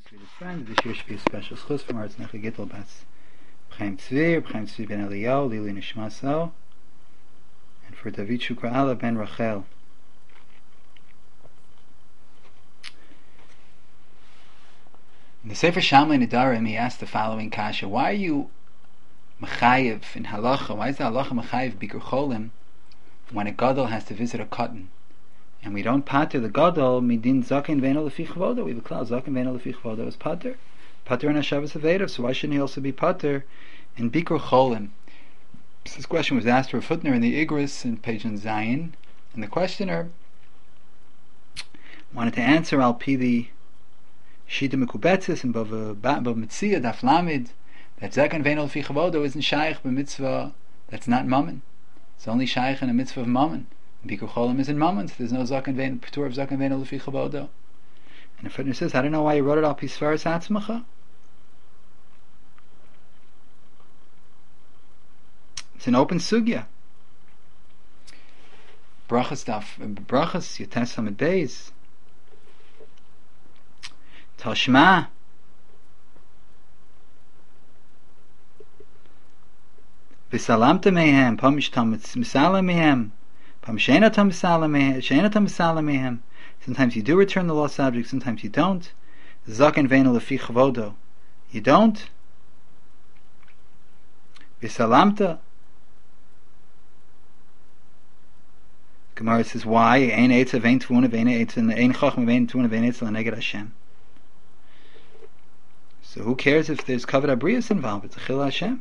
sweetest friend. This year should be a special schus from our Tznecha Gittel Bas Chaim Tzvi ben Eliyahu, Lili Nishmaso, and for David Shukra Allah ben Rachel. In the Sefer Shamli Nedarim, he asked the following kasha: why are you mechayev in halacha? Why is the halacha mechayev bikur cholim when a gadol has to visit a cotton? And we don't pater the gadol midin zaken ve'eno lefi chavodo. We have a klal zaken ve'eno lefi chavodo is pater in Hashavas Avedav. So why shouldn't he also be pater in bikur cholim? This question was asked to Rav Hutner in the Igros in page Zayin, and the questioner wanted to answer al pi the Shita Mekubetzis and Bav Mitzia Daf Lamed that zaken ve'eno lefi chavodo isn't shaykh b'mitzvah that's not mammon. It's only shaykh in a mitzvah of mammon. Bikur cholim is in mammon, so there's no zaken ve'eno patur of zaken ve'eno lefi chavodo. And the footnote says, I don't know why you wrote it al pi Sfaras Atzmacha. It's an open sugya. Brachas Yotes Hamid Beis Tashma V'salamta mehem Pam Mishtam Misala mehem Pam Sheinatam Misala mehem. Sometimes you do return the lost object, sometimes you don't. Zaken ve'eno lefi chavodo, you don't. V'salamta. Gemara says, why? Ein eitza ve'ein tvuna ve'ein eitza ein chachma ve'ein tvuna ve'ein eitza l'neged Hashem. So who cares if there's kavod abrius involved? It's a chil Hashem.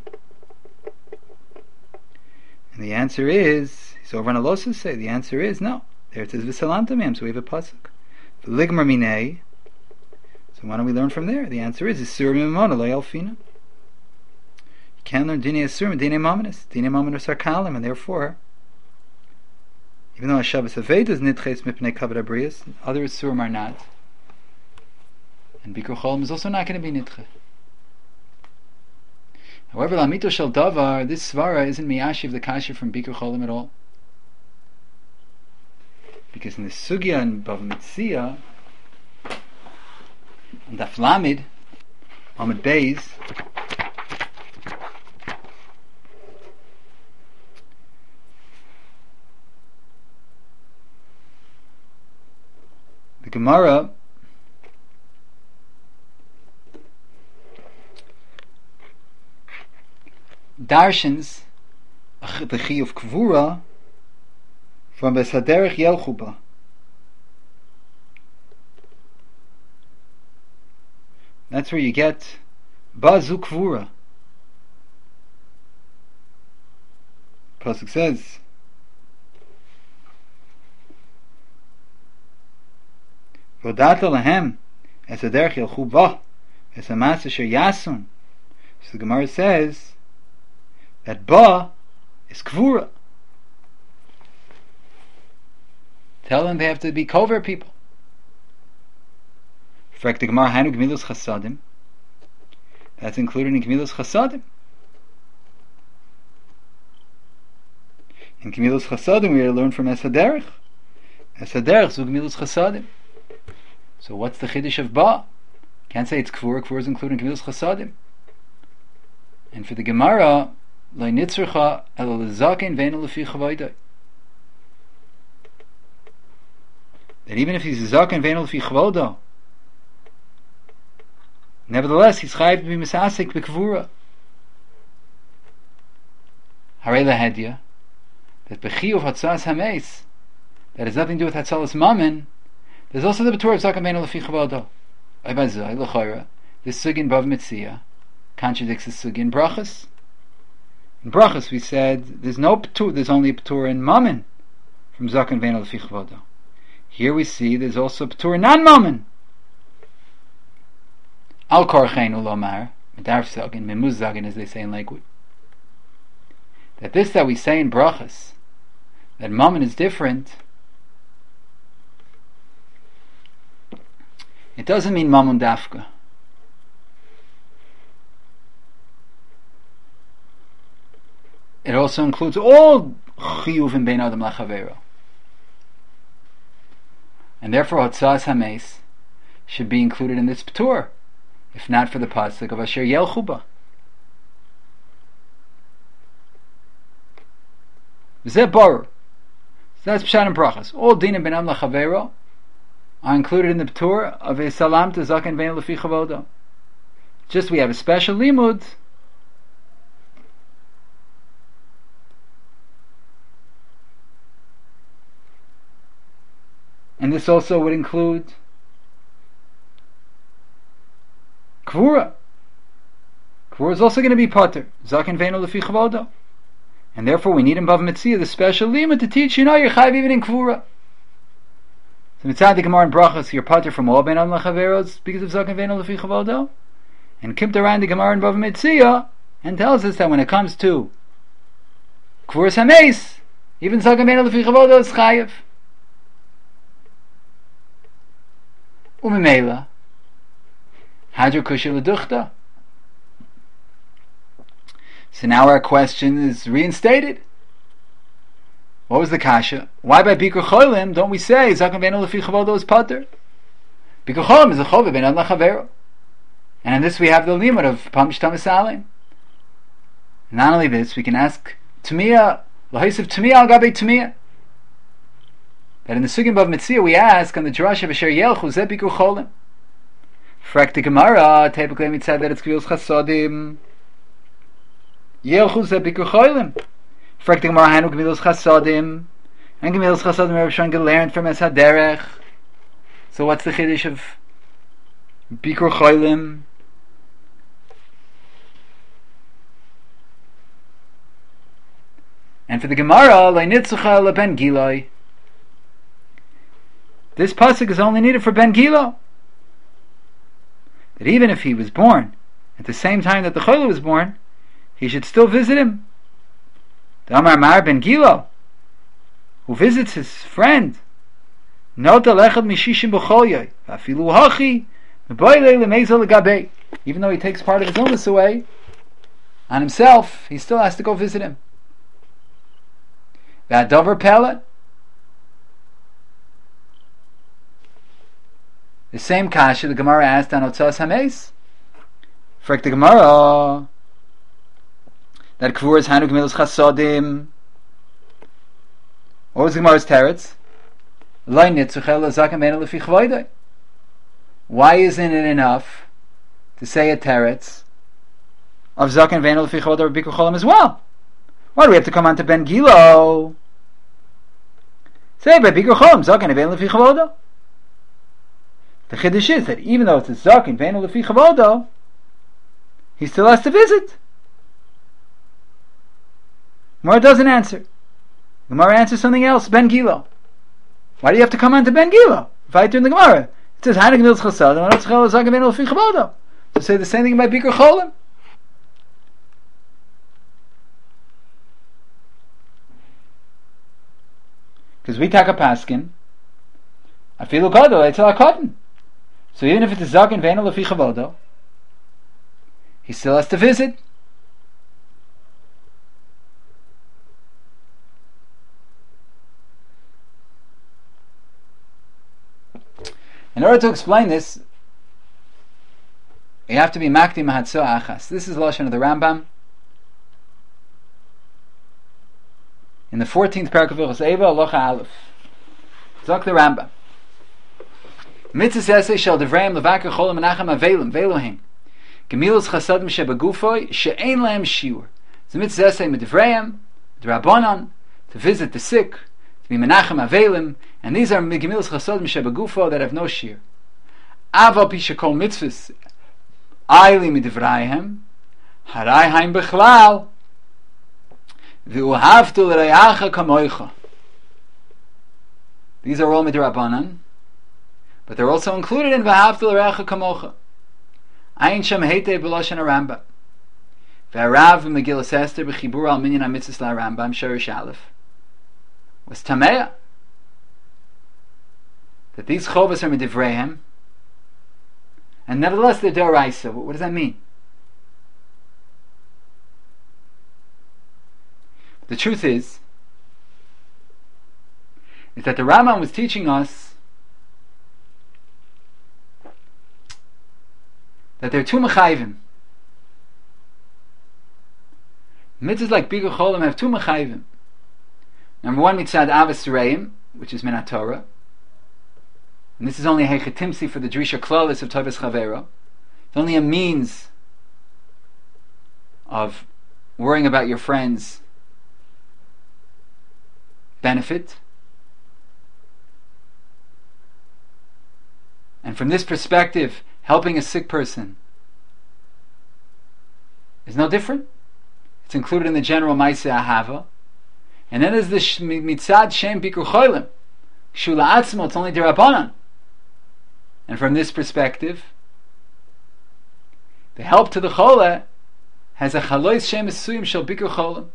And the answer is, he's over on Alosus say, the answer is no. There it says v'salamta mehem, so we have a pasuk. V'ligmar minei. So why don't we learn from there? The answer is isur mimona lo yalfina. You can't learn dinei isur and dinei mamanis. Dinei mamanis are kalim, and therefore, even though Hashavas Aved is nitches mipnei kavod abrius, other isurim are not. And bikur cholim is also not going to be nitche. However, lamito shel davar, this svara isn't miyashiv the kasha from bikur cholim at all. Because in the sugya and Bav Mitzia, and Daf Lamed, Amud Beis, the Gemara darshans the chi of kvura from Besaderech Yelchuba. That's where you get Bazu Kvura. Pasuk says, Vodata lahem Esaderech Yelchuba Esamas Asher Yasun. So the Gemara says that Ba is Kvura. Tell them they have to be covert people. Frek the Gemara Hainu Gemilus Chasadim. That's included in Gemilus Chasadim. In Gemilus Chasadim we learn from Esaderech. Esaderech zu Gemilus Chasadim. So what's the Chiddush of Ba? Can't say it's Kvur. Kvur is included in Gemilus Chasadim. And for the Gemara, Lo nitzurcha elo lezaken ve'eno lefi chavodo. That even if he's a zaken ve'eno lefi chavodo, nevertheless he's chayiv to be misasik b'kvura. Harei lahedya that b'chiyuv hatzas hameis that has nothing to do with hatzalas mammon. There's also the b'tur of zaken ve'eno lefi chavodo. Oibazai l'chayra this sugin Bav Mitzia contradicts the sugin brachas. In brachas we said there's no p'tur, there's only a p'tur in mammon from zaken ve'eno lefi chavodo. Here we see there's also p'tur non-mammon. Al korcheinu lomar, medarf zagin, memuz zagin, as they say in Lakewood. That we say in brachas, that mammon is different, it doesn't mean mammon dafka. It also includes all chiyuv in bein adam lachavero. And therefore Hotzas HaMeis should be included in this P'tur. if not for the pasuk of Asher Yelchu Ba. V'zeh Baruch. So that's Pshat and Brachas. All Dina ben Am Lachavero are included in the Ptur of a Salam to Zaken Vein Lefi Chavodo. Just we have a special limud and this also would include Kvura. Kvura is also going to be Pater. Zaken Vein Lefi Chavodo. And therefore we need in Bava Metzia the special limud to teach you're chayav even in Kvura. So Mitzad the Gemara in Brachas, you're Pater from all Ben Am Lachaveros because of Zaken Vein Lefi Chavodo. And Kimt around the Gemara in Bava Metzia and tells us that when it comes to Kvuras HaMeis, even Zaken Vein Lefi Chavodo is chayav. Umimela Hadr Kushel L'Duchta. So now our question is reinstated. What was the kasha? Why by Bikur Cholim don't we say Zaken Vein Lefi Chavodo is Pater? Bikur Cholim is a Chova Ben Ad Lachavero. And in this we have the limit of Pamish Tamasalim. Not only this, we can ask Tumia, Lahisiv Tumia al Gabe Tumia. That in the Sugim Bava Metzia we ask on the Jerash of Asher Yelchu Zeh Bikur Cholim. Frak the Gemara, typically mitzad that it's Gvilos Chasodim. Yelchu Zeh Bikur Cholim. Frak the Gemara Hanu Gvilos Chasodim. And Gvilos Chasodim Rabbi Shon learned from Es HaDerech. So what's the Chiddush of Bikur Cholim? And for the Gemara, Le'nitzucha le'ben Giloi. This pasuk is only needed for Ben Gilo. That even if he was born at the same time that the Cholah was born, he should still visit him. The Amar Mar Ben Gilo, who visits his friend, Nota lechad mishishim b'cholyoy, v'afilu hachi, m'boylei l'meizol l'gabei. Even though he takes part of his illness away on himself, he still has to go visit him. V'adover pele. The same kasha the Gemara asked on Otzos HaMeis. Frek the Gemara that Kvur is Hanu Gemilos Chasodim. What was the Gemara's teretz? Lo nitzuchel Zaken Vein Lefi Chavodo. Why isn't it enough to say a teretz of Zaken Vein Lefi Chavodo or Bikur Cholim as well? Why do we have to come on to Ben Gilo? Say by Bikur Cholim Zaken Vein Lefi Chavodo. The Chiddush is that even though it's a Zaken Vein Lefi Chavodo, he still has to visit. Gemara doesn't answer. Gemara answers something else. Ben Gilo. Why do you have to come on to Ben Gilo? If I turn the Gemara, it says Hanik Nils Chasad and Zaken Vein Lefi Chavodo. To say the same thing about Bikur Cholim. Because we take a paskin, I feel gadol, I tell a cotton. So even if it's a Zaken Vein Lefi Chavodo, he still has to visit. In order to explain this, you have to be Makdi Mahatzo Achas. This is the Lashon of the Rambam. In the 14th parak of Hilchos Eva, Halacha Aleph. Zok the Rambam. Mitzvah Esei Shel Devreim Levaker Cholim Menachem Avelim Velohim Gemilos Chasadim Shebegufoy She'ein Lahem Shiur. It's a Mitzvah Esei Medevreim D'Rabbanan to visit the sick, to be Menachem Avelim, and these are Gemilos Chasadim Shebegufo that have no shiur. Aval Pi Shekol Mitzvahs Aili Medevreihem Harai Haim Bechlal V'uhavtu L'Reacha Kamoicha. These are all Midrabanan, but they're also included in V'uhavtu L'Reacha Kamocha. Ayin Shem Heitei B'Loshen HaRambam V'Arav V'Megillas Esther B'Chibur Al Minyan HaMitzvahs LaRambam Sherish Aleph was Tameya that these Chovas are Medivreihem, and nevertheless they're D'Oraisa. What does that mean? The truth is that the Rambam was teaching us that there are two mechayvim. Mitzvahs like Bikur Cholim have two mechayvim. Number one, mitzad avos reim, which is min Torah, and this is only a hechetimsi for the drisha klalis of Tovas Chavero. It's only a means of worrying about your friend's benefit. And from this perspective, helping a sick person is no different. It's included in the general Maaseh Ahava. And then there's the mitzad shem bikur cholim. Shula atzmo, it's only derabanan. And from this perspective, the help to the chole has a chalois shem esuyim shel bikur cholim.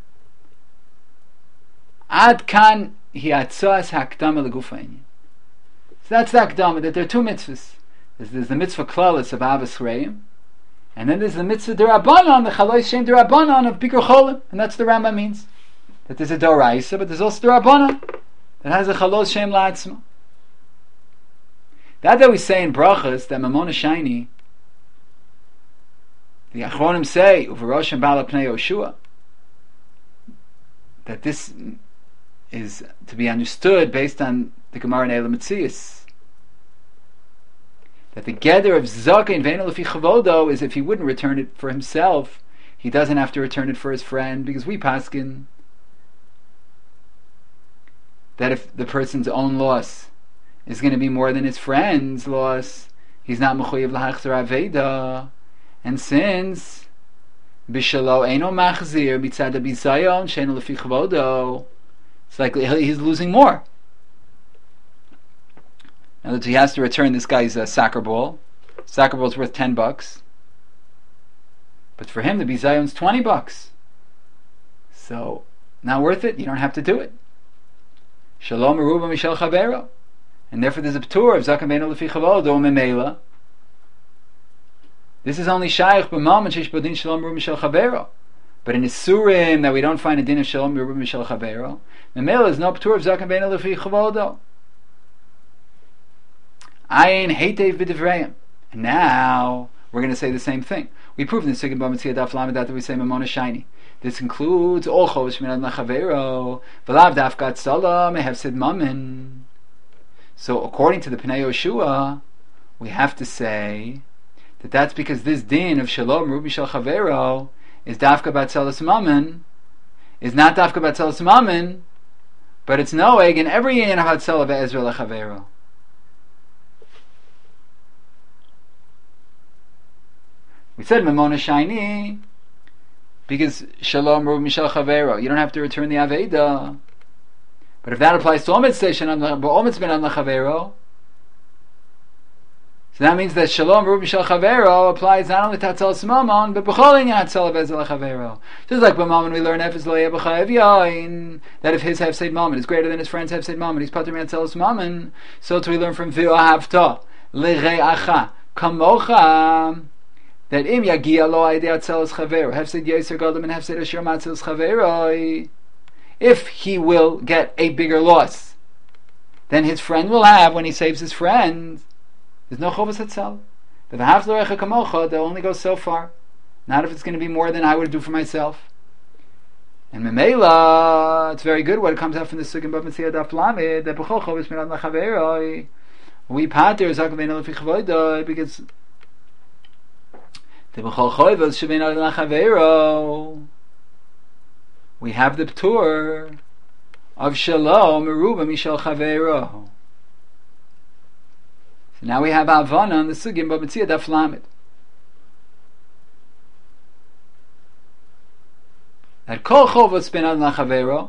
Ad kan hi atzas hakdama legufa inyan. So that's the akdama, that there are two mitzvahs. There's the mitzvah klalis of avos reim, and then there's the mitzvah derabanan, the chalois shem derabanan of bikur cholim, and that's the Rambam means. That there's a doraisa, but there's also derabanan that has a chalos shem la'atzma. That we say in brachas, that mamona shiny, the achronim say uveroshim bala pnei Yoshua, that this is to be understood based on the Gemara in Eila Metzias. That the gather of Zakah in Ve'enu Lefi Chavodo is if he wouldn't return it for himself, he doesn't have to return it for his friend, because we paskin that if the person's own loss is going to be more than his friend's loss, he's not mechuyev lahachzor aveda. And since bishalo eino machzir mitzad bizayon she'enu lefi chavodo, it's likely he's losing more. Now that he has to return this guy's soccer ball. Soccer ball's worth $10, but for him the bizayon's $20. So not worth it. You don't have to do it. Shalom Meruba Mishel Chavero, and therefore there's a p'tur of Zakah Beinu Lefi Chavodo Memela. This is only Shaykh b'Mam and Sheish Bodin Shalom Meruba Mishel Chavero, but in Isurim that we don't find a din of Shalom Meruba Mishel Chavero, Memela is no p'tur of Zakah Beinu Lefi Chavodo. Ayin Heitev B'Divreim. And now we're going to say the same thing. We prove in the Sugim B'Mitzvah Daf Lamed that we say Mamona Shiny. This includes all Chovish Minad Nachavero, V'lav Dafkat Salam, Hefsid Mammon. So according to the Pnei Yoshua, we have to say that that's because this din of Shalom Rubi Shel Chavero is Dafka Batzelas Mammon, is not Dafka Batzelas Mammon, but it's Noeg in every yin of Hatzelah Ve'ezra Lechavero. We said Mamona Shiny because Shalom Ruv Mishal Chavero, you don't have to return the Aveda. But if that applies to Ometz Station on the Ometz Ben on the Chavero, so that means that Shalom Ruv Mishal Chavero applies not only to Hatzel Smamon, but B'cholin Hatzel Vezel Chavero. Just like B'Mamon we learn Efes Lo Yebachayev Yain, that if his Hefseid Mammon is greater than his friend's Hefseid Mammon, he's Pater Hatzel Smamon. So too we learn from V'Ahavta L'Re'acha Kamocha, that im yagia lo aidei atzelas chavero hefsed yeser gadol and hefsed asher matzelas chavero, if he will get a bigger loss than his friend will have when he saves his friend, there's no chovas hatzel. But the haf l'orecha kamocha, that only goes so far, not if it's going to be more than I would do for myself. And memela, it's very good what comes out from the Sugim B'Mitzvah Daf Lamed, that b'chol chovas minad lachavero we pater Zakah Beinu Lefi Chavodo, because we have the p'tur of Shalom Meruba Mishal Chavero. So now we have Havana on the Sugim B'Mitzvah Daf Lamed. That Kol Chovos Benad Lachavero,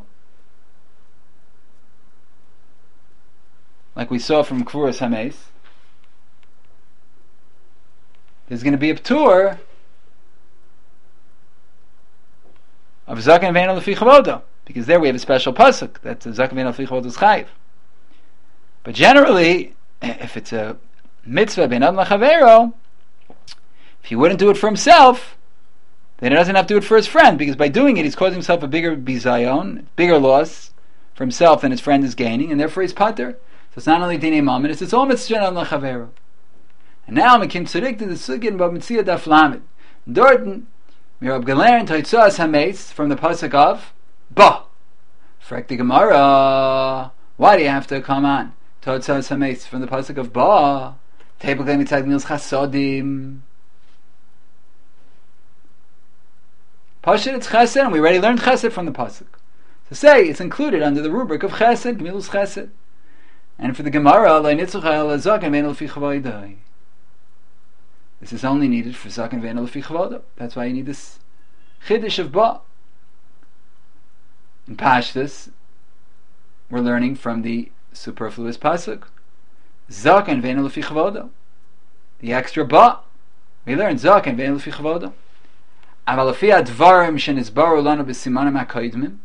like we saw from Kvuras Hameis, there's going to be a p'tur of Zakah Ve'enu Lefi Chavodo, because there we have a special pasuk that Zakah Ve'enu Lefi Chavodo is chayiv. But generally, if it's a mitzvah Benad Lachavero, if he wouldn't do it for himself, then he doesn't have to do it for his friend, because by doing it he's causing himself a bigger bizayon, bigger loss for himself than his friend is gaining, and therefore he's pater. So it's not only dinei mammon, it's its own mitzvah Benad Lachavero. And now we came zurück to the Sugin Bab Mitzia Daf Lamed. Dorten, wir haben gelernt Hotzas Hameis from the pasuk of Ba. Frek the Gemara. Why do you have to come on Hotzas Hameis from the pasuk of Ba? Table Mitzad Mils Chasodim. Pashat it's Chesed, and we already learned Chesed from the pasuk. To say it's included under the rubric of Chesed, Gmilus Chesed. And for the Gemara, this is only needed for Zaken Ve'en Lefi Chavodo. That's why you need this Chiddush of Ba. In Pashtus, we're learning from the superfluous pasuk, Zaken Ve'en Lefi Chavodo. The extra Ba, we learn Zaken Ve'en Lefi Chavodo. Aval Lefi Advarim Shenizbaru Lanu B'Simanim HaKoidmim.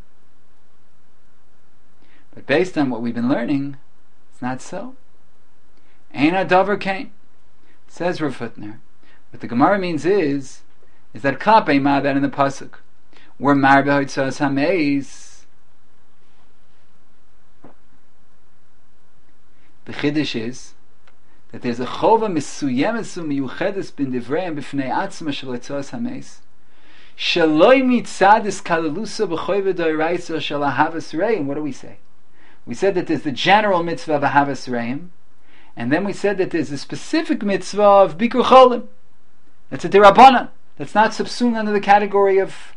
But based on what we've been learning, it's not so. Ein Adavar Kain. Says Rav Hutner. What the Gemara means is that Kapei Ma, that in the pasuk, where Mar B'Hotzas Hameis, the Chiddush is that there's a Chova Mesuyemes Umiyuchedes Bin Divreim B'fnei Atzma Shel Hotzas Hameis Shaloi Mitzadis Kalalusa B'Choyve Doiraisa Shel Ahavas Reim. What do we say? We said that there's the general mitzvah of Ahavas Reim, and then we said that there's a specific mitzvah of Bikur Cholim. That's a Dirabanan. That's not subsumed under the category of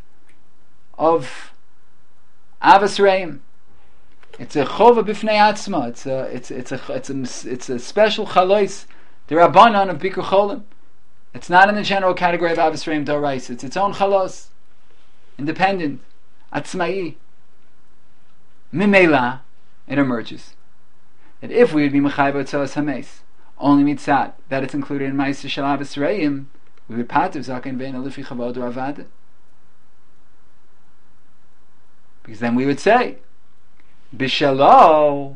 Ahavas Reim. It's a Chova B'fnei Atzma. It's a special Chalois Dirabanan of Bikur Cholim. It's not in the general category of Ahavas Reim Dorais. It's its own Chalos, independent, Atzmai. Mimela, it emerges that if we would be Mechayev Hotzas Hameis only mitzat that it's included in Ma'aser Shel Ahavas Reim, we would pater Zaken Ve'en Lefi Chavodo Avad. Because then we would say B'Shalo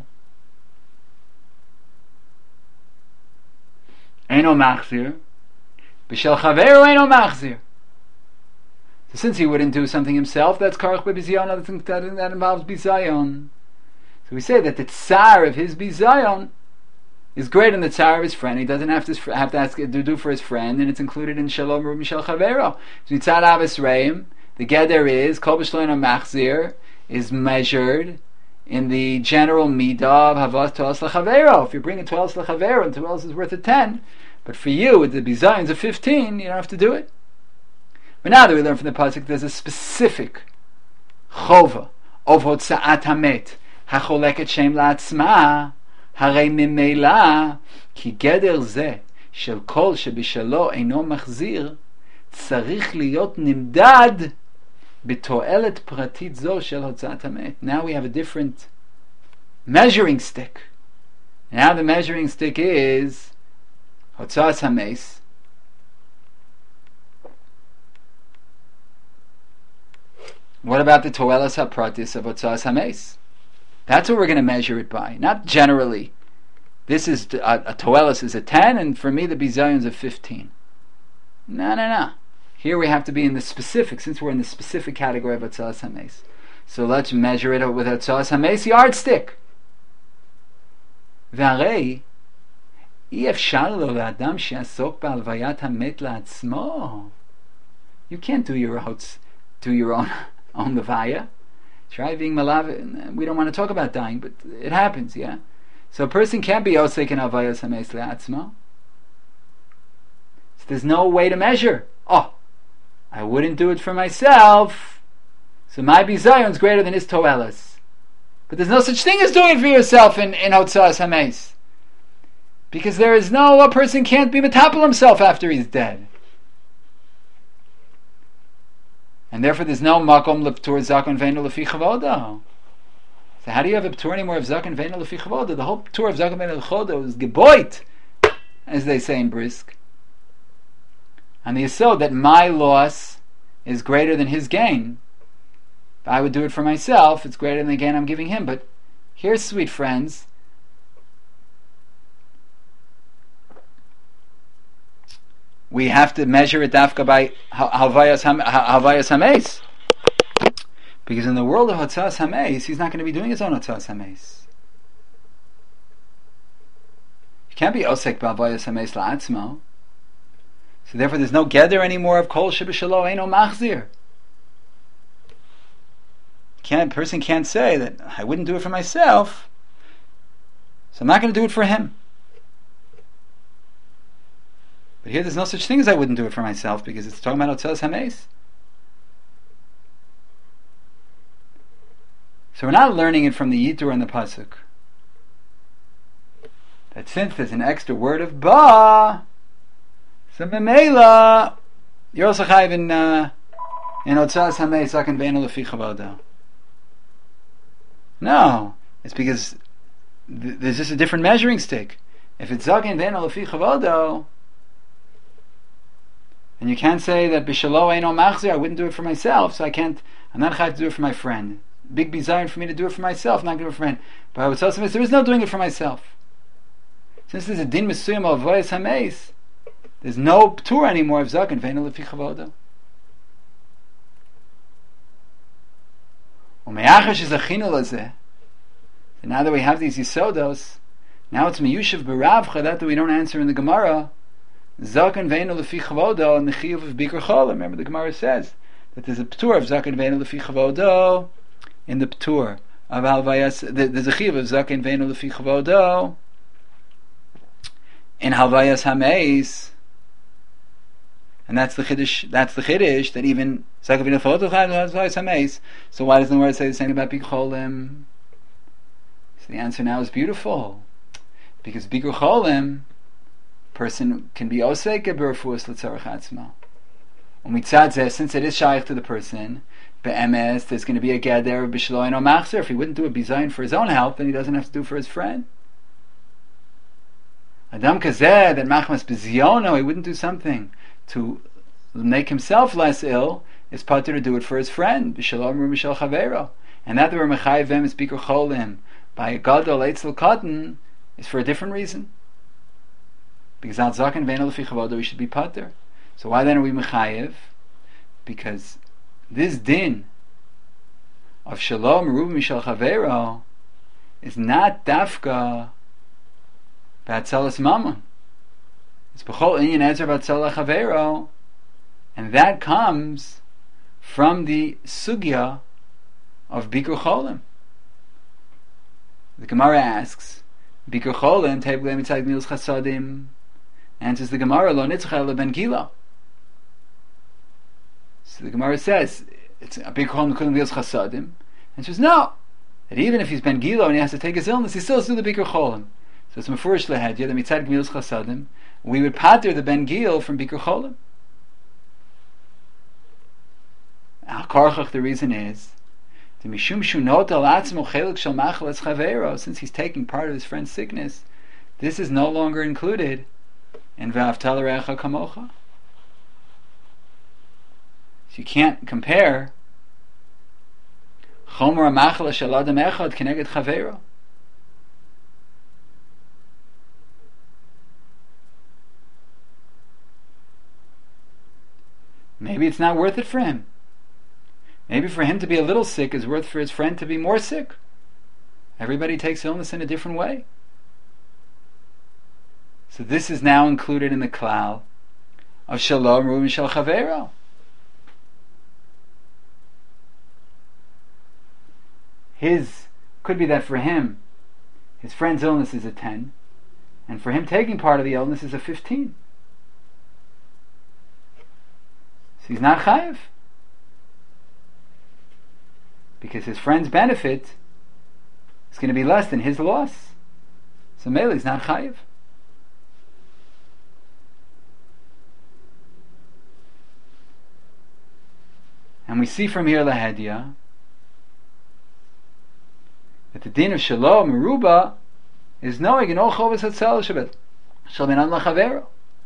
Eino Machzir, B'Shel Chaveru Eino Machzir. So since he wouldn't do something himself, that's Karach B'Bizayon, that involves Bizayon. So we say that the tsar of his bizayon is greater than the tsar of his friend. He doesn't have to ask to do for his friend, and it's included in Shalom Ru Mishal Chavero. So Mitzad Ahavas Reim, the Geder is Kol B'Shloim Machzir is measured in the general midah of Havas Tolas L'Chavero. If you bring a Tolas L'Chavero, and Tolas is worth a 10, but for you with the bizayons of 15, you don't have to do it. But now that we learn from the pasuk, there's a specific chova of Hotza'at Hamet. Hacholeket Shem La'atzma, Harei Mimela, Ki Geder Ze, Shel Kol Shebishalo Eino Machzir, Tzarich Liot Nimdad, B'To'elet Pratit Zo Shel Hotza'at Hamet. Now we have a different measuring stick. Now the measuring stick is Hotza'at Hameis. What about the To'elas HaPratis of Hotza'at Hameis? That's what we're going to measure it by, not generally. This is a Toelis is a 10, and for me the Bizayon's a 15. No. Here we have to be in the specific, since we're in the specific category of Hotza'as Hameis. So let's measure it with Hotza'as Hameis yardstick. V'arei, אי-אפשר לו לאדם שיעסוק בהלוויית המת לעצמו. You can't do your own levaya. Try being malav. We don't want to talk about dying, but it happens, yeah? So a person can't be osek in Havayas Hameis Le'atzmo. So there's no way to measure. Oh, I wouldn't do it for myself, so my bizayon is greater than his toelas. But there's no such thing as doing it for yourself in Hotza'as Hameis. Because a person can't be metapel himself after he's dead. And therefore there's no makom l'ptur zakon ve'enu lefi chavodo. So how do you have a ptur anymore of zakon ve'enu lefi chavodo? The whole ptur of zakon ve'enu lefi chavodo is geboit, as they say in Brisk. And the yesod that my loss is greater than his gain. If I would do it for myself, it's greater than the gain I'm giving him. But here, sweet friends, we have to measure it dafka by Havayas Hameis. Because in the world of Hotza'as Hameis, he's not going to be doing his own Hotza'as Hameis. You can't be Osek B'Havayas Hameis La'atzmo. So therefore there's no gather anymore of kol shebeshalo eino machzir. Person can't say that I wouldn't do it for myself, so I'm not going to do it for him. But here there's no such thing as I wouldn't do it for myself, because it's talking about Otzelas Hameis. So we're not learning it from the Yitur and the Pasuk. That since there's an extra word of Ba, so Memela, you're also chayiv in Otzelas Hameis Zaken Ve'enu Lefi Chavodo. No, it's because there's just a different measuring stick. If it's Zaken Ve'enu Lefi Chavodo, and you can't say that B'Shalo Eino Machzir, I wouldn't do it for myself, so I'm not chayiv to do it for my friend. Big desire for me to do it for myself, not do it for my friend. But I would tell somebody, there is no doing it for myself. Since there's a din mesuyim of Avodas Hameis, there's no p'tur anymore of Zaken Ve'enu Lefi Chavodo. U'me'achash is a chinul hazeh. And now that we have these yisodos, now it's meyushav b'ravcha, that we don't answer in the Gemara, Zaken Ve'enu Lefi Chavodo, and the chiyuv of Bikur Cholim. Remember the Gemara says that there's a p'tur of Zaken Ve'enu Lefi Chavodo in the p'tur of Halvayas. There's a chiyuv of Zaken Ve'enu Lefi Chavodo in Halvayas Hameis, and that's the chiddush. That's the chiddush that even Zaken Ve'enu Lefi Chavodo Halvayas Hameis. So why doesn't the word say the same about Bikur Cholim? So the answer now is beautiful, because Bikur Cholim, person can be osek b'refuas l'tzarech atzma. Umitzad zeh, since it is shaykh to the person, be'emes, there's going to be a gather b'shelo eino machzer. If he wouldn't do a bizayin for his own help, then he doesn't have to do it for his friend. Adam kazeh, that machmas b'ziono, he wouldn't do something to make himself less ill, is pater to do it for his friend, b'shelo amru b'shel chavero. And that the Mechayev them is Bikur Cholim by a gadol eitzel katan is for a different reason. Because al Zaken Ve'enu Lefi Chavodo we should be pater. So why then are we mechayev? Because this din of Shalom Meruba Mishal Chavero is not dafka b'atzelas mamon. It's b'chol inyan ezer b'atzelas Chavero, and that comes from the sugya of Bikur Cholim. The Gemara asks, Bikur Cholim teibulei mitzad gmilas chasadim. Answers the Gemara, Lo nitzcha ela ben gila. So the Gemara says, it's a Bikur Cholim couldn't be chasadim. And she says, no, that even if he's ben gila and he has to take his illness, he still has to do the Bikur Cholim. So it's mefurish lehedya, the mitzad gmilas chasadim. We would pater the ben gil from Bikur Cholim. Al karchach, the reason is, the mishum shunot al atzmo chelik shel machalas chavero, since he's taking part of his friend's sickness, this is no longer included in V'ahavta l'reacha kamocha. So you can't compare chomer ha'machala shel adam echad keneged chavero. Maybe it's not worth it for him. Maybe for him to be a little sick is worth for his friend to be more sick. Everybody takes illness in a different way. So this is now included in the klal of Shalom Meruba Mishal Chavero. Could be that for him, his friend's illness is a 10, and for him taking part of the illness is a 15. So he's not chayiv, because his friend's benefit is going to be less than his loss. So Mele is not chayiv. And we see from here lahedya that the din of Shalom Meruba is knowing in all chovas hatzel shabbat shel ben adam lachavero.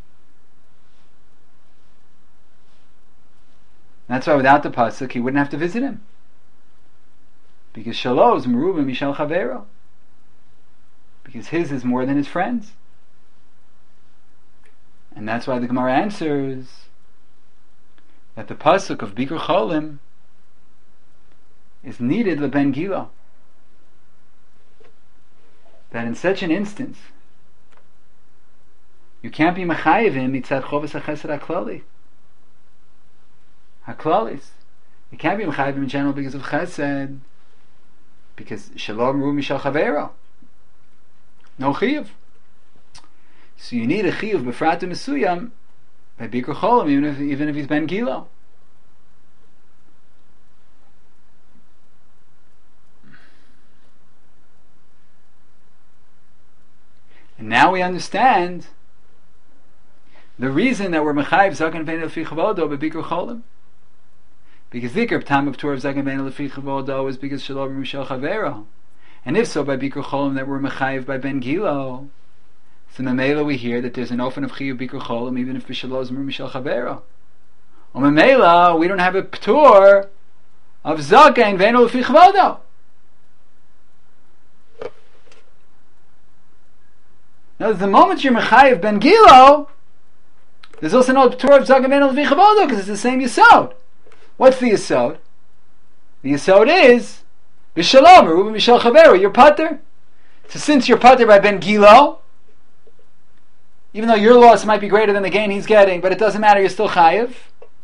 That's why without the pasuk he wouldn't have to visit him, because Shalom is Meruba Mishal Chavero, because his is more than his friend's. And that's why the Gemara answers that the pasuk of Bikur Cholim is needed leben gila. That in such an instance, You can't be mechayiv him mitzad chovas hachesed haklali. Haklalis. You can't be mechayiv him in general because of chesed. Because shalom ru mishal chavero. No chiyuv. So you need a chiyuv b'frat mesuyam by bikur cholam, even if he's ben gilo. And now we understand the reason that we're mechayiv zaken vein lefi chavodo by bikur cholam. Because dhikr time of Torah of zaken vein lefi chavodo is because shalom ru mishal chavero. And if so, by bikur cholam that we're mechayiv by ben gilo. So Memela we hear that there's an ofen of chiyuv bikur cholam even if b'shalom ru mishal chavero. Or Memela we don't have a ptur of zaken vein lefi chavodo. Now, the moment you're mechayiv ben gilo, there's also no ptur of zaken vein lefi chavodo because it's the same yisod. What's the yisod? The yisod is b'shalom ru mishal chavero. You're pater. So since you're pater by ben gilo, even though your loss might be greater than the gain he's getting, but it doesn't matter, you're still chayiv.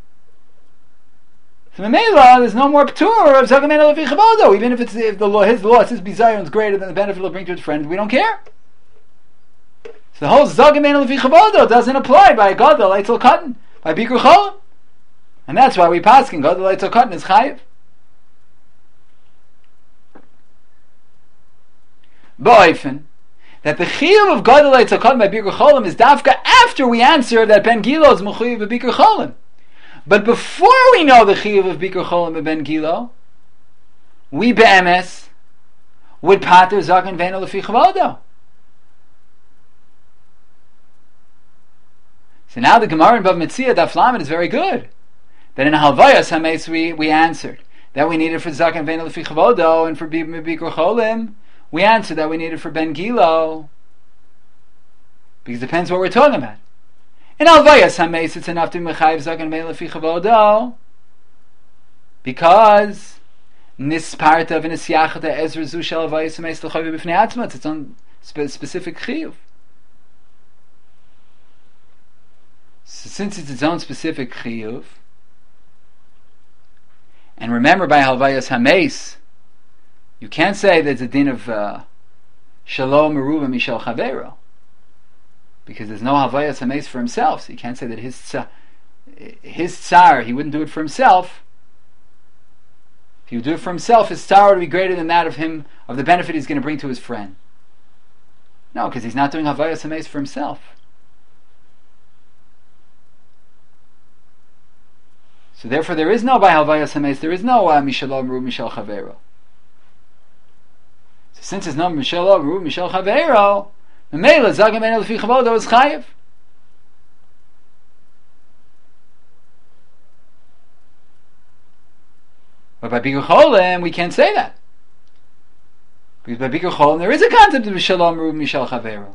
So Memela, there's no more ptur of zaken vein lefi chavodo, even if his loss, his bizayon is greater than the benefit it'll bring to his friends. We don't care. So the whole zaken vein lefi chavodo doesn't apply by gadol eitzel katan, by bikur cholam, and that's why we paskin gadol eitzel katan is chayiv. Ba'ofen that the chiyuv of gadol eitzel katan by bikur cholam is dafka after we answer that ben gilo is mechuyev by bikur cholam, but before we know the chiyuv of bikur cholam by ben gilo, we be'emes would pater zaken vein lefi chavodo. So now the Gemara in Bava Metzia Daf Lamed is very good. That in Halvayas Hameis we answered that we needed for zaken vein lefi chavodo, and for bikur cholim we answered that we needed for ben gilo, because it depends what we're talking about. In Halvayas Hameis it's enough to mechayiv zaken vein lefi chavodo because nisparta v'nisyachata ezra zu shel Halvayas Hameis l'chayiv b'fnei atzma. It's its own specific chiyuv. So since it's its own specific chiyuv, and remember by Halvayas Hameis, you can't say that it's a din of shalom meruba mishal chavero, because there's no Halvayas Hameis for himself. So you can't say that his tsar, he wouldn't do it for himself. If he would do it for himself, his tsar would be greater than that of him, of the benefit he's going to bring to his friend. No, because he's not doing Halvayas Hameis for himself. So therefore there is no by Halvayas Hameis, there is no Mishalom Ru Mishal Chavero. So since there's no Mishalom Ru Mishal Chavero, the Mela Zaken vein lefi chavodo is chayiv. But by bikur cholim we can't say that. Because by bikur cholim there is a concept of Mishalom Ru Mishal Chavero.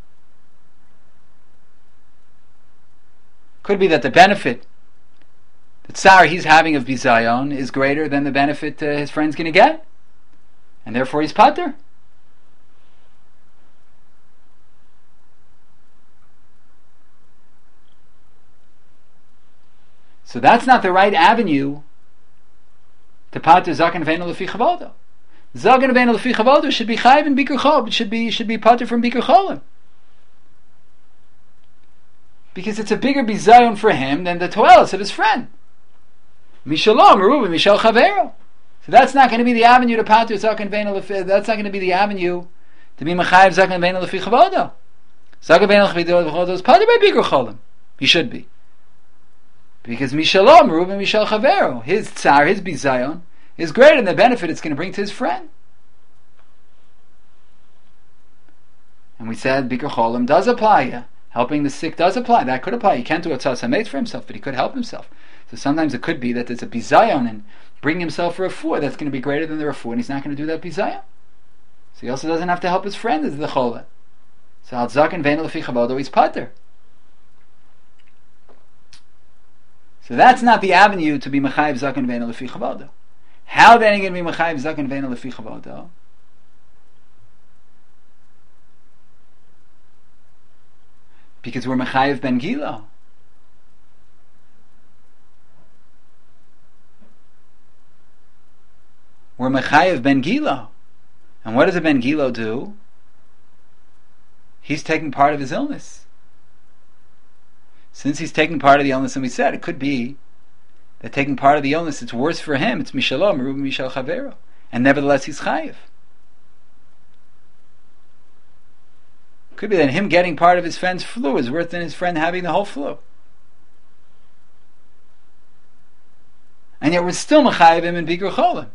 Could be that the benefit the tsar he's having of bizayon is greater than the benefit his friend's going to get, and therefore he's pater. So that's not the right avenue to pater zaken vein lefi chavodo. Zaken vein lefi chavodo should be chayiv in bikur chol. It should be pater from bikur cholim, because it's a bigger bizayon for him than the toelas of his friend. Mishalom, Meruba, Mishal Chavero. So that's not going to be the avenue to pater zaken vein lefi. That's not going to be the avenue to be mechayiv zaken vein lefi chavodo. Zaken vein lefi chavodo is pater by bikur cholim. He should be, because Mishalom, Meruba, Mishal Chavero, his tsar, his bizayon, is greater than the benefit it's going to bring to his friend. And we said bikur cholim does apply. Yeah. Helping the sick does apply. That could apply. He can't do a tzas hametz for himself, but he could help himself. So sometimes it could be that there's a bizayon and bring himself for a refuah that's going to be greater than the refuah, and he's not going to do that bizayon. So he also doesn't have to help his friend as the chola. So al zaken vein lefi chavodo he's pater. So that's not the avenue to be mechayiv zaken vein lefi chavodo. How then are you going to be mechayiv zaken vein lefi chavodo? Because we're Mechayev Ben Gilo. We're Mechayev Ben Gilo. And what does a Ben Gilo do? He's taking part of his illness. Since he's taking part of the illness, and we said it could be that taking part of the illness, it's worse for him. It's Mishalom, Meruba Mishal Chavero. And nevertheless, he's Chayev. Could be that him getting part of his friend's flu is worse than his friend having the whole flu. And yet we're still Mechayev him in Bikur Cholim.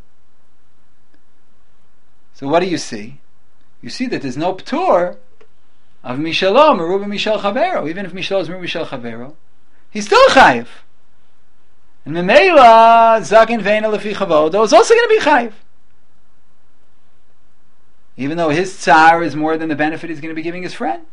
So what do you see? You see that there's no P'tur of Mishalom, Meruba Mishal Chavero. Even if Mishalom is Meruba Mishal Chavero, he's still Chayev. And Memela, Zaken Veina Lefi Chavodo is also going to be Chayev. Even though his tsar is more than the benefit he's going to be giving his friend.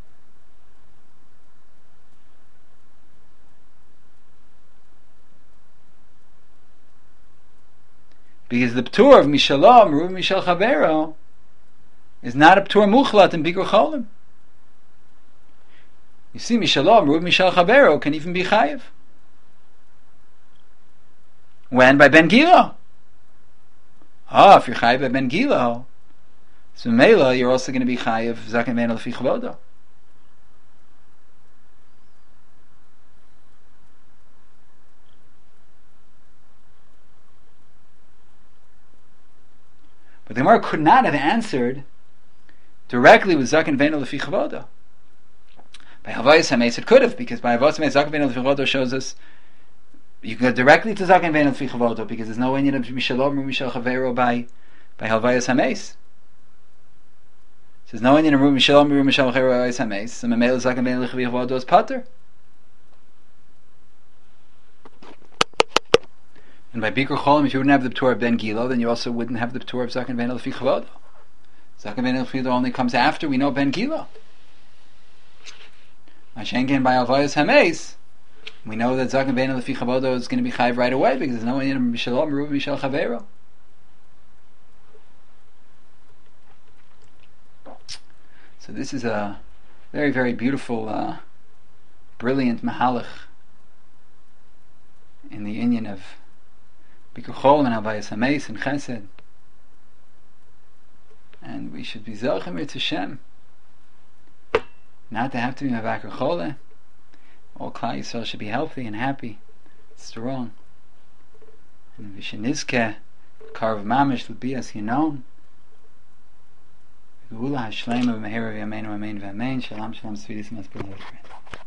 Because the P'tur of Mishalom, Meruba Mishal Chavero, is not a P'tur Muchlat in Bikur Cholim. You see, Mishalom, Meruba Mishal Chavero can even be Chayev. When? By Ben Gilo. If you're Chayev by Ben Gilo, so Mela, you're also going to be Chayev Zaken Veina Lefi Chavodo. But the Gemara could not have answered directly with Zaken Veina Lefi Chavodo. By Havayas HaMeis it could have, because by Havayas HaMeis Zaken Veina Lefi Chavodo shows us you can go directly to Zaken Veina Lefi Chavodo, because there's no Inyan of Mishalom or Mishal Chavero by Havayas HaMeis. There's no Inyan of Mishalom or Mishal Chavero by Havayas HaMeis. So Memela Zaken Veina Lefi Chavodo is Pater. And by Bikur Cholim, if you wouldn't have the P'tur of Ben Gilo, then you also wouldn't have the P'tur of Zaken Veina Lefi Chavodo. Zaken Veina Lefi Chavodo only comes after we know Ben Gilo. Mashenken by Havayas HaMeis, we know that Zaken Veina Lefi Chavodo is going to be Chayev right away, because there's no Inyan of Mishalom, Meruba Mishal Chavero. So this is a very, very beautiful, brilliant Mahalach in the Inyan of Bikur Cholim and Havayas HaMeis and Chesed. And we should be Zochim Yirtzeh Hashem not to have to be Mavakar Chole. All Klal Yisrael should be healthy and happy, strong. And Vishenizke, Karav Mamish, L'Bias Yinon. Geula Hashlema V'Mehera V'Yameinu Amen V'Amen. Shalom Shalom Svidis Mas B'Nei.